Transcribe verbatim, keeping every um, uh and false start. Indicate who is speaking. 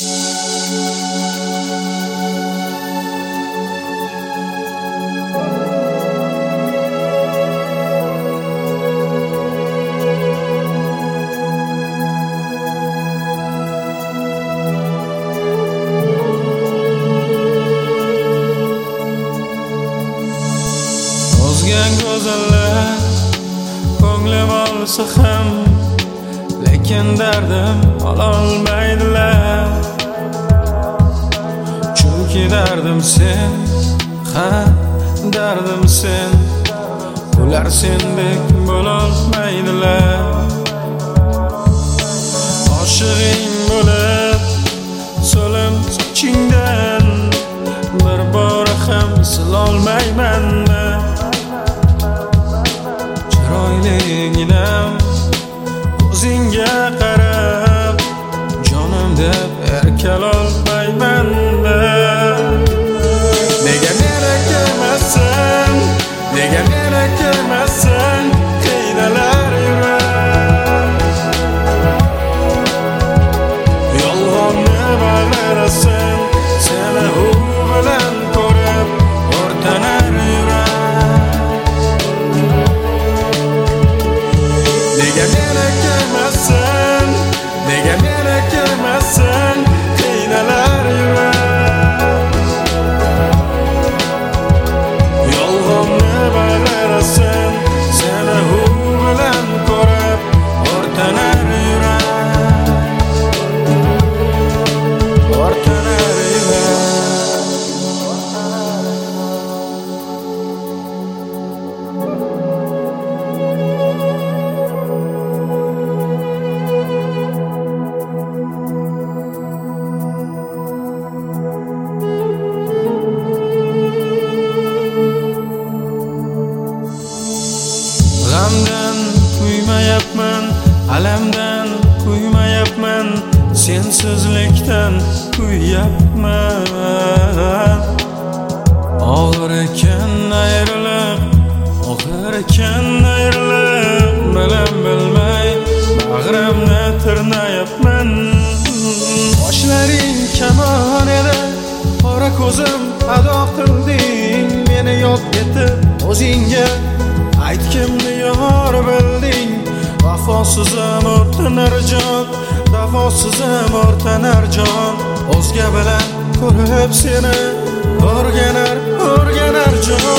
Speaker 1: O'zgan go'zallar ko'nglim olsa ham, lekin dardim ololmaydilar. Chunki dardim sen, ha dardim sen, ular sendek bo'lolmaydilar. Oshig'ing bo'lib so'lim sochingdan bir bor ham silolmayman. Chiroyliginam ko'zingga qarab jonim deb erkalolmayman. Nega meni kelmassan, nega meni kelmassan, qiynalar yurar. Yolg'onni bag'irasan, seni u bilan ko'rib o'rtanar yurar. Nega meni kelmassan, nega meni kelmassan, qiynalar yurar. Yolg'onni bag'irasan, seni u bilan ko'rib o'rtanar yurar. O'rtanar yurar. G'amdan kuymayapman, alamdan kuymayapman, sensizlikdan kuyyapman. Og'ir ekan ayriliq, og'ir ekan ayriliq, bilan bilmay bag'rimni tirnayapman. Qoshlaring kamon edi, qora ko'zim ado qilding, meni yod etib o'zingga aytgimni yor bilding. Vafosizim o'rtanar jon, vafosizim o'rtanar jon, o'zga bilan ko'rib seni o'rganar, o'rganar jon.